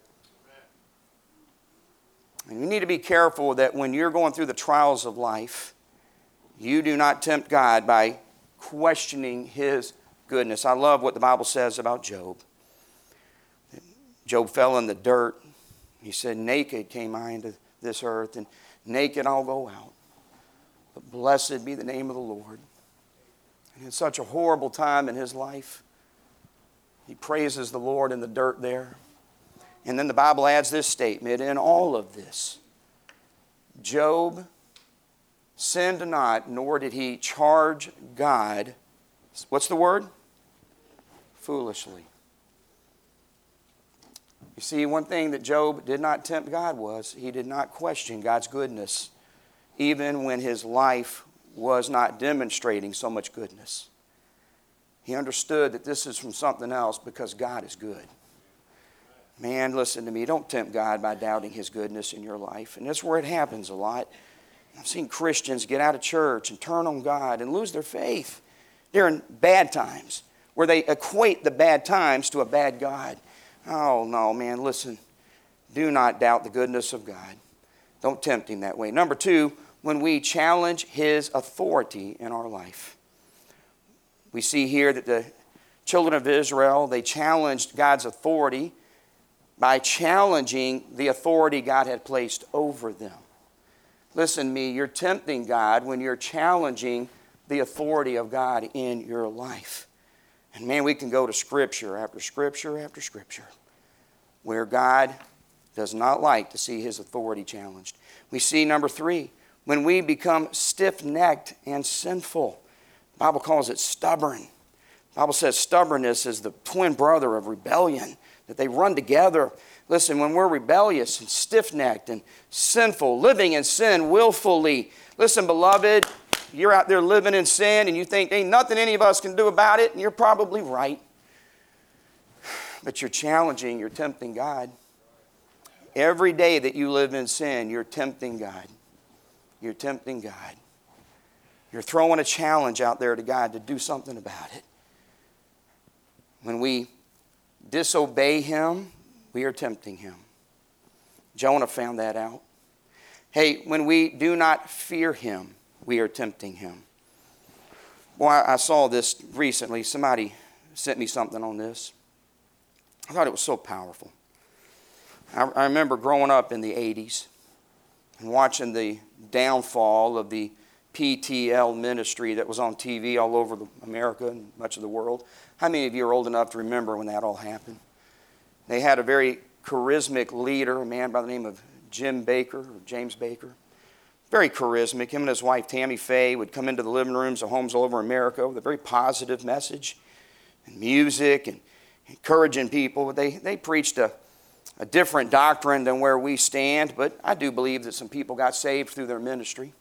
A: And you need to be careful that when you're going through the trials of life, you do not tempt God by questioning His goodness. I love what the Bible says about Job. Job fell in the dirt. He said, naked came I into this earth, and naked I'll go out. But blessed be the name of the Lord. And in such a horrible time in his life, he praises the Lord in the dirt there. And then the Bible adds this statement, in all of this, Job sinned not, nor did he charge God. What's the word? Foolishly. You see, one thing that Job did not tempt God was he did not question God's goodness, even when his life was not demonstrating so much goodness. He understood that this is from something else because God is good. Man, listen to me. Don't tempt God by doubting His goodness in your life. And that's where it happens a lot. I've seen Christians get out of church and turn on God and lose their faith during bad times, where they equate the bad times to a bad God. Oh, no, man, listen. Do not doubt the goodness of God. Don't tempt Him that way. Number two, when we challenge His authority in our life. We see here that the children of Israel, they challenged God's authority by challenging the authority God had placed over them. Listen to me, you're tempting God when you're challenging the authority of God in your life. And man, we can go to Scripture after Scripture after Scripture where God does not like to see His authority challenged. We see, number three, when we become stiff-necked and sinful. The Bible calls it stubborn. The Bible says stubbornness is the twin brother of rebellion, that they run together. Listen, when we're rebellious and stiff-necked and sinful, living in sin willfully, listen, beloved, you're out there living in sin and you think ain't nothing any of us can do about it, and you're probably right. But you're challenging, you're tempting God. Every day that you live in sin, you're tempting God. You're tempting God. You're throwing a challenge out there to God to do something about it. When we disobey Him, we are tempting Him. Jonah found that out. Hey, when we do not fear Him, we are tempting Him. Boy, I saw this recently. Somebody sent me something on this. I thought it was so powerful. I, I remember growing up in the eighties and watching the downfall of the P T L ministry that was on T V all over the, America and much of the world. How many of you are old enough to remember when that all happened? They had a very charismatic leader, a man by the name of Jim Baker, or James Baker. Very charismatic. Him and his wife, Tammy Faye, would come into the living rooms of homes all over America with a very positive message and music and encouraging people. But they, they preached a, a different doctrine than where we stand, but I do believe that some people got saved through their ministry.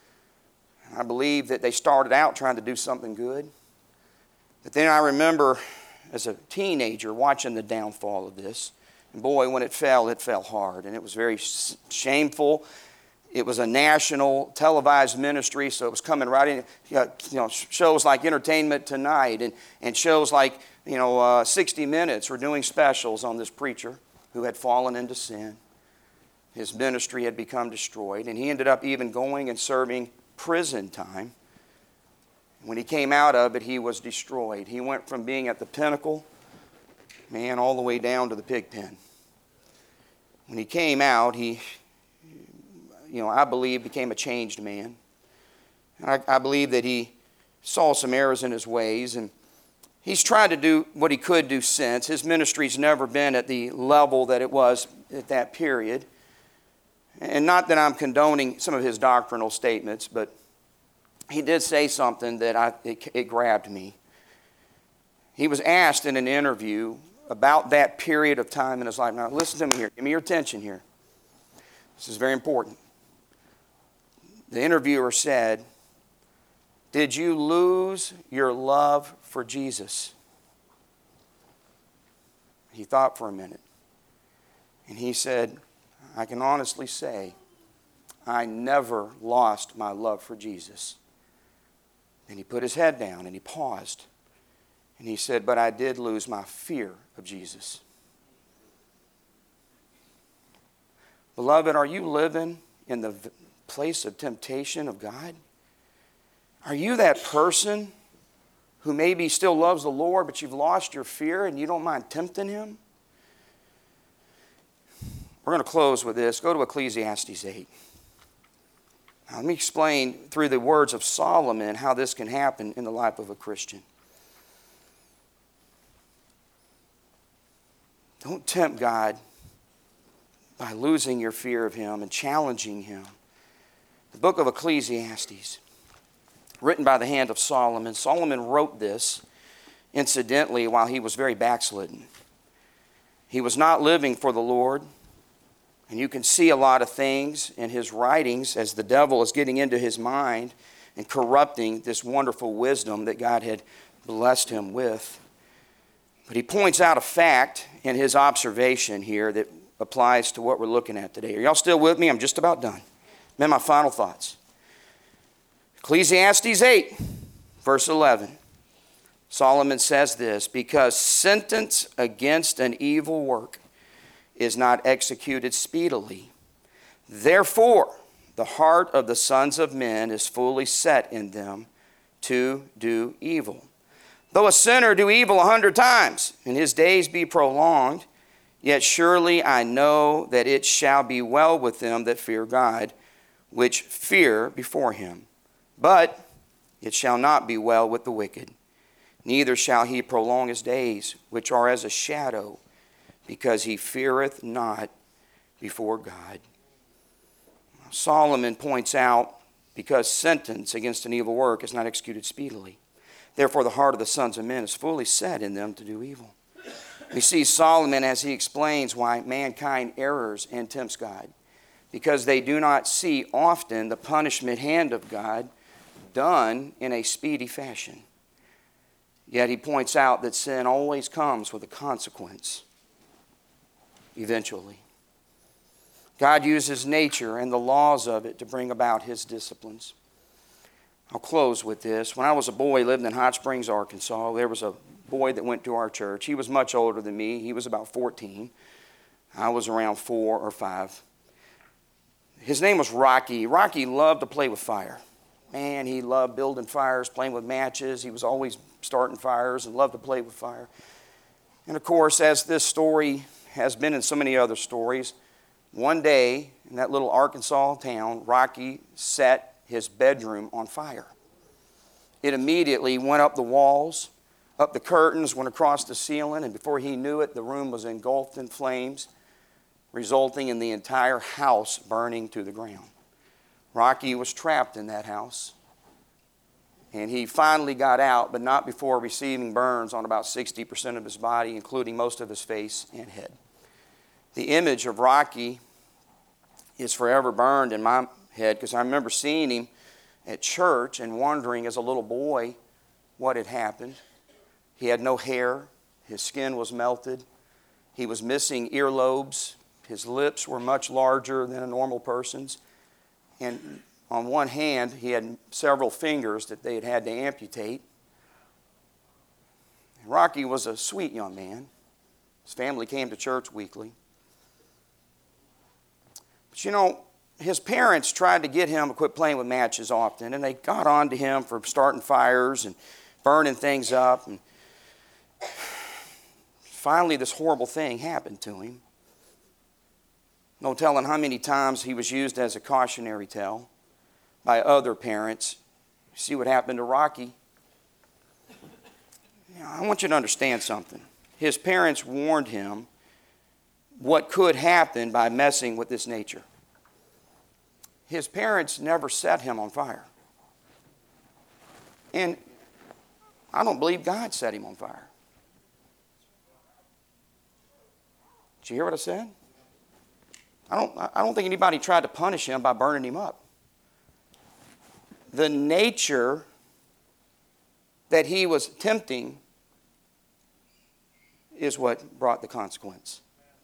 A: I believe that they started out trying to do something good. But then I remember as a teenager watching the downfall of this. And boy, when it fell, it fell hard. And it was very shameful. It was a national televised ministry, so it was coming right in. You know, shows like Entertainment Tonight and, and shows like, you know, uh, sixty minutes were doing specials on this preacher who had fallen into sin. His ministry had become destroyed. And he ended up even going and serving prison time. When he came out of it, he was destroyed. He went from being at the pinnacle, man, all the way down to the pig pen. When he came out, he, you know, I believe became a changed man. I, I believe that he saw some errors in his ways, and he's tried to do what he could do since. His ministry's never been at the level that it was at that period. And not that I'm condoning some of his doctrinal statements, but he did say something that I, it, it grabbed me. He was asked in an interview about that period of time in his life. Now listen to me here. Give me your attention here. This is very important. The interviewer said, "Did you lose your love for Jesus?" He thought for a minute. And he said, "I can honestly say, I never lost my love for Jesus." And he put his head down and he paused. And he said, "But I did lose my fear of Jesus." Beloved, are you living in the place of temptation of God? Are you that person who maybe still loves the Lord, but you've lost your fear and you don't mind tempting Him? We're going to close with this. Go to Ecclesiastes eight. Now, let me explain through the words of Solomon how this can happen in the life of a Christian. Don't tempt God by losing your fear of Him and challenging Him. The book of Ecclesiastes, written by the hand of Solomon. Solomon wrote this, incidentally, while he was very backslidden. He was not living for the Lord. And you can see a lot of things in his writings as the devil is getting into his mind and corrupting this wonderful wisdom that God had blessed him with. But he points out a fact in his observation here that applies to what we're looking at today. Are y'all still with me? I'm just about done. Then my final thoughts. Ecclesiastes eight, verse eleven. Solomon says this, "Because sentence against an evil work is not executed speedily. Therefore, the heart of the sons of men is fully set in them to do evil. Though a sinner do evil a hundred times, and his days be prolonged, yet surely I know that it shall be well with them that fear God, which fear before Him. But it shall not be well with the wicked, neither shall he prolong his days, which are as a shadow, because he feareth not before God." Solomon points out, because sentence against an evil work is not executed speedily. Therefore, the heart of the sons of men is fully set in them to do evil. We see Solomon as he explains why mankind errs and tempts God, because they do not see often the punishment hand of God done in a speedy fashion. Yet he points out that sin always comes with a consequence eventually. God uses nature and the laws of it to bring about His disciplines. I'll close with this. When I was a boy, lived in Hot Springs, Arkansas, there was a boy that went to our church. He was much older than me. He was about fourteen. I was around four or five. His name was Rocky. Rocky loved to play with fire. Man, he loved building fires, playing with matches. He was always starting fires and loved to play with fire. And of course, as this story has been in so many other stories, one day in that little Arkansas town, Rocky set his bedroom on fire. It immediately went up the walls, up the curtains, went across the ceiling, and before he knew it, the room was engulfed in flames, resulting in the entire house burning to the ground. Rocky was trapped in that house, and he finally got out, but not before receiving burns on about sixty percent of his body, including most of his face and head. The image of Rocky is forever burned in my head, because I remember seeing him at church and wondering as a little boy what had happened. He had no hair. His skin was melted. He was missing earlobes. His lips were much larger than a normal person's. And on one hand, he had several fingers that they had had to amputate. Rocky was a sweet young man. His family came to church weekly. But you know, his parents tried to get him to quit playing with matches often, and they got on to him for starting fires and burning things up. And finally, this horrible thing happened to him. No telling how many times he was used as a cautionary tale by other parents. See what happened to Rocky? I want you to understand something. His parents warned him what could happen by messing with this nature. His parents never set him on fire. And I don't believe God set him on fire. Did you hear what I said? I don't, I don't think anybody tried to punish him by burning him up. The nature that he was tempting is what brought the consequence.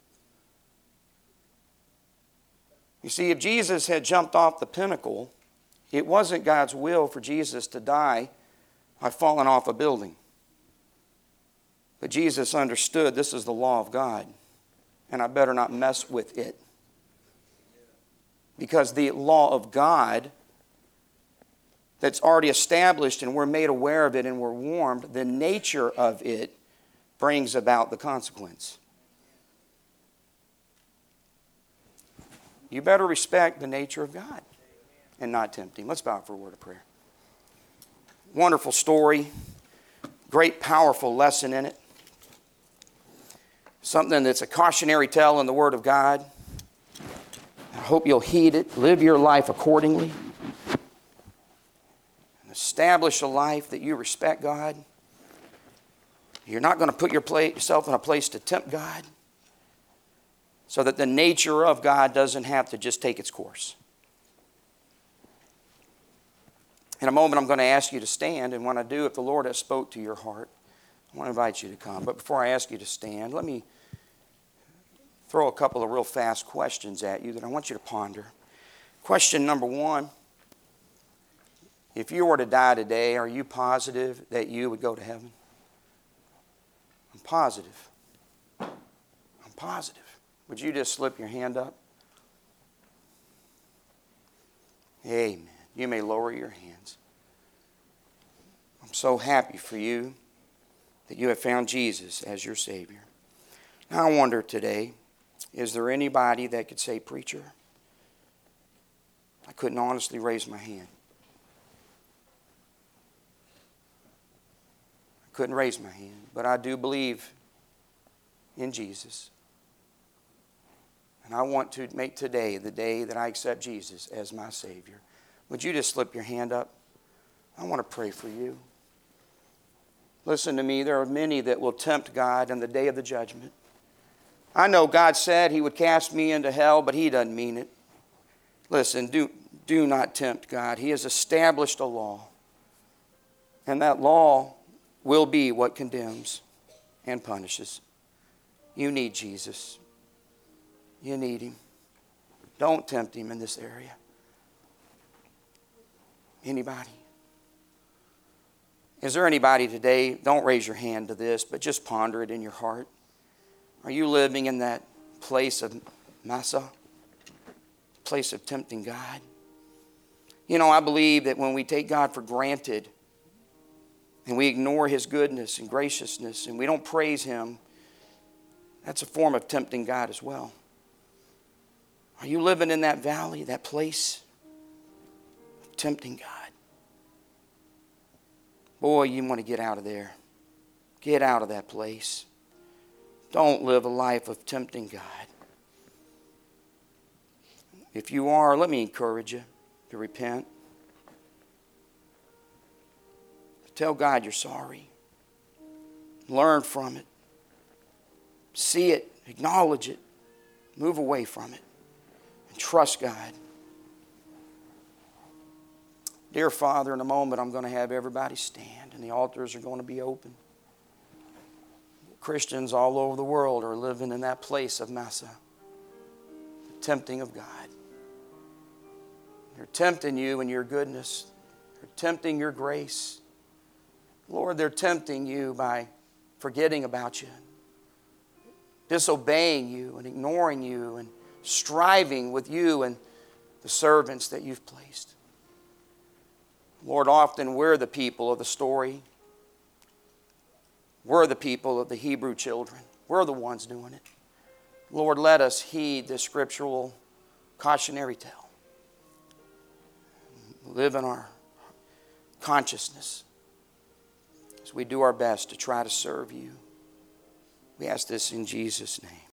A: You see, if Jesus had jumped off the pinnacle, it wasn't God's will for Jesus to die by falling off a building. But Jesus understood this is the law of God, and I better not mess with it. Because the law of God that's already established and we're made aware of it and we're warned, the nature of it brings about the consequence. You better respect the nature of God and not tempt Him. Let's bow for a word of prayer. Wonderful story. Great, powerful lesson in it. Something that's a cautionary tale in the Word of God. I hope you'll heed it. Live your life accordingly. And establish a life that you respect God. You're not going to put your place, yourself in a place to tempt God, so that the nature of God doesn't have to just take its course. In a moment, I'm going to ask you to stand, and when I do, if the Lord has spoke to your heart, I want to invite you to come. But before I ask you to stand, let me throw a couple of real fast questions at you that I want you to ponder. Question number one, if you were to die today, are you positive that you would go to heaven? I'm positive. I'm positive. Would you just slip your hand up? Amen. You may lower your hands. I'm so happy for you that you have found Jesus as your Savior. Now I wonder today, is there anybody that could say, preacher, I couldn't honestly raise my hand. I couldn't raise my hand, but I do believe in Jesus. And I want to make today the day that I accept Jesus as my Savior. Would you just slip your hand up? I want to pray for you. Listen to me, there are many that will tempt God in the day of the judgment. I know God said He would cast me into hell, but He doesn't mean it. Listen, do, do not tempt God. He has established a law. And that law will be what condemns and punishes. You need Jesus. You need Him. Don't tempt Him in this area. Anybody? Is there anybody today, don't raise your hand to this, but just ponder it in your heart. Are you living in that place of Massa? Place of tempting God? You know, I believe that when we take God for granted and we ignore His goodness and graciousness and we don't praise Him, that's a form of tempting God as well. Are you living in that valley, that place of tempting God? Boy, you want to get out of there. Get out of that place. Don't live a life of tempting God. If you are, let me encourage you to repent. Tell God you're sorry. Learn from it. See it. Acknowledge it. Move away from it. And trust God. Dear Father, in a moment I'm going to have everybody stand and the altars are going to be open. Christians all over the world are living in that place of Massa, the tempting of God. They're tempting you in your goodness. They're tempting your grace. Lord, they're tempting you by forgetting about you, disobeying you and ignoring you and striving with you and the servants that you've placed. Lord, often we're the people of the story. We're the people of the Hebrew children. We're the ones doing it. Lord, let us heed this scriptural cautionary tale. Live in our consciousness as we do our best to try to serve you. We ask this in Jesus' name.